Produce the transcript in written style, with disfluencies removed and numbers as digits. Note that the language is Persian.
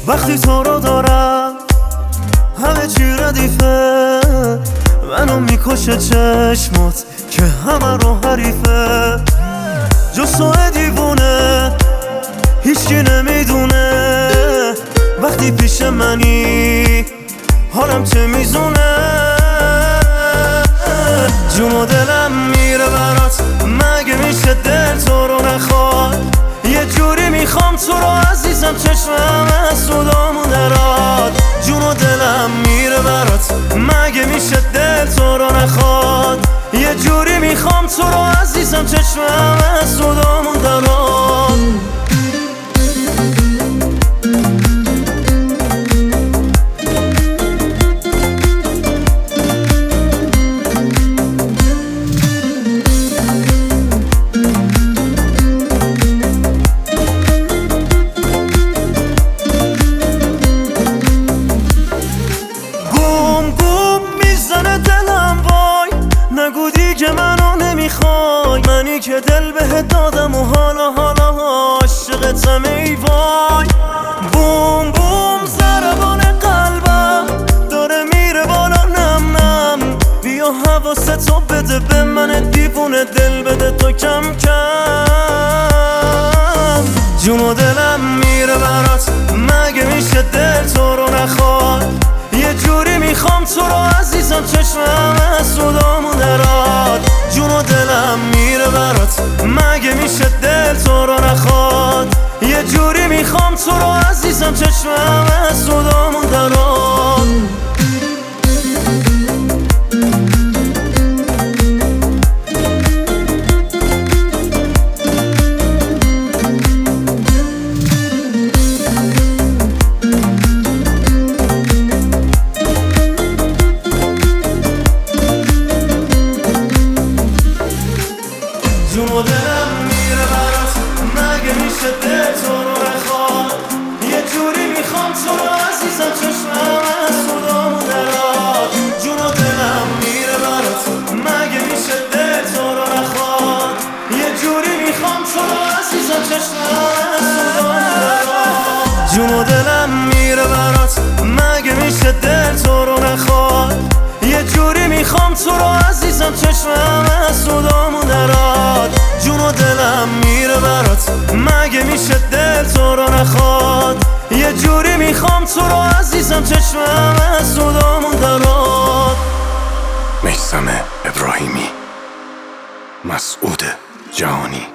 وقتی تو رو دارم همه چی ردیفه، منو میکشه چشمات که همه رو حریفه. جز تو دیوونه هیچکی نمیدونه، وقتی پیش منی حالم چه میزونه. جون و دلم میره برات، مگه میشه دل تو رو نخواد؟ یه جوری میخوام تو رو عزیزم، چشمم از صدامون دراد. جون و دلم میره برات، مگه میشه دل تو رو نخواد؟ یه جوری میخوام تو رو عزیزم، چشمم از صدامون دراد. که منو نمیخوای، منی که دل بهت دادم و حالا عاشقتم ای وای. بوم بوم ضربان قلبم داره میره بالا، نم نم بیا حواستو بده به من دیوونه، دل بده تو کم کم. جون و دلم میره برات، مگه میشه دل تو رو نخواد؟ یه جوری میخوام تو رو عزیزم، چشمم از صدامون دراد. جون و دلم میره برات، مگه میشه دل تو رو نخواد؟ یه جوری میخوام تو رو عزیزم، چشمم از صدامون دراد. جون و دلم میره برات، مگه میشه دل تو رو نخواد؟ یه جوری میخوام تو رو عزیزم، چشمم از صدامون دراد. جون و دلم میره برات، مگه میشه دل تو رو نخواد؟ یه جوری میخوام تو رو عزیزم، چشمم از صدامون دراد. جون و دلم میره برات، مگه میشه دل تو رو نخواد؟ یه جوری میخوام تو رو عزیزم، چشمم از صدامون دراد. جون و دلم میره برات، مگه میشه دل تو رو نخواد؟ یه جوری میخوام تو رو عزیزم، چشمم از صدامون دراد. میثم ابراهیمی، مسعود جهانی.